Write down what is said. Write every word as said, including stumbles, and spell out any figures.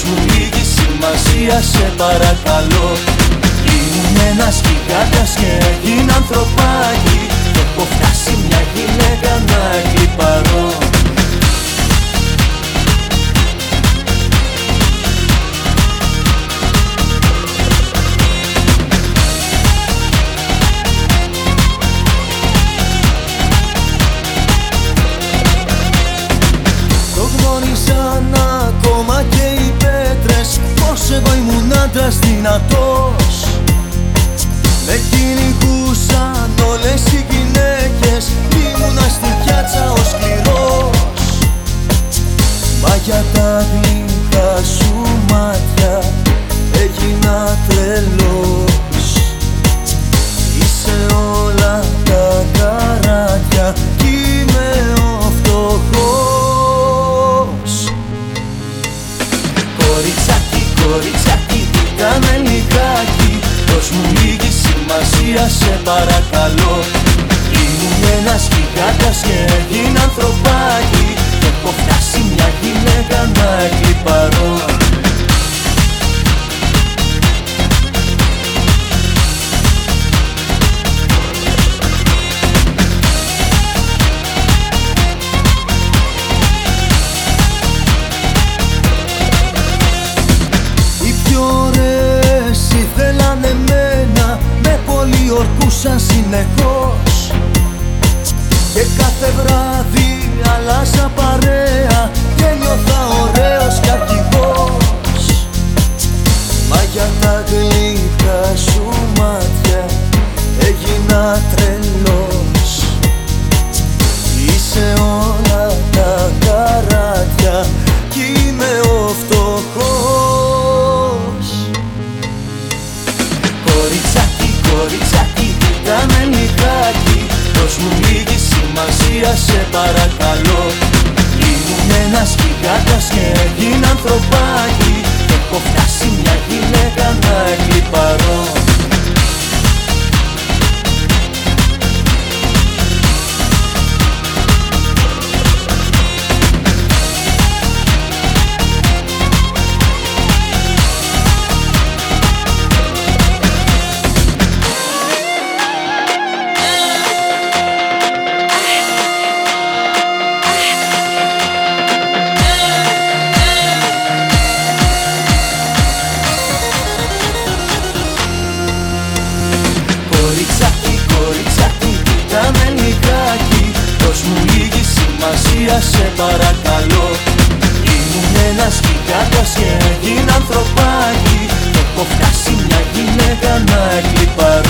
μου λίγη σημασία, σε παρακαλώ. Ήμουν ένας γιγάντας και έγινα ανθρωπάκι, και έχω φτάσει μια γυναίκα να κλιπαρώ. Ακόμα και οι πέτρες, πως εγώ ήμουν άντρας δυνατός. Με κυνηγούσαν όλες οι γυναίκες, ήμουνα στην πιάτσα ο σκληρός. Μα για τα γλυκά σου μάτια έγινα τρελός. Είσαι όλα τα καράτια κι είμαι ο φτωχός. Κοριτσάκι, κοριτσάκι, κάνε λιγάκι, δώσ' μου λίγη σημασία, σε παρακαλώ. Ήμουν ένας γιγάντας και έγινα ανθρωπάκι, και έχω φτάσει μια γυναίκα να κλιπαρώ. Ορκούσαν συνεχώς και κάθε βράδυ άλλαζα παρέα και νιώθα ωραίος κι αρχηγός. Μα για τα γλυκά σου μάτια έγινα τρελός. Είσαι όλα τα καράτια κι είμαι ο φτωχός. Κοριτσάκι, κοριτσάκι, κάνε λιγάκι, δώσ' μου λίγη σημασία, σε παρακαλώ. Ήμουν ένας γιγάντας και έγινα ανθρωπάκι, και έχω φτάσει μια γυναίκα να κλιπαρώ. Κοριτσάκι, κοριτσάκι, κάνε λιγάκι, δώσ' μου λίγη σημασία, σε παρακαλώ. Ήμουν ένας γιγάντας και έγινα ανθρωπάκι, και έχω φτάσει μια γυναίκα να κλιπαρώ.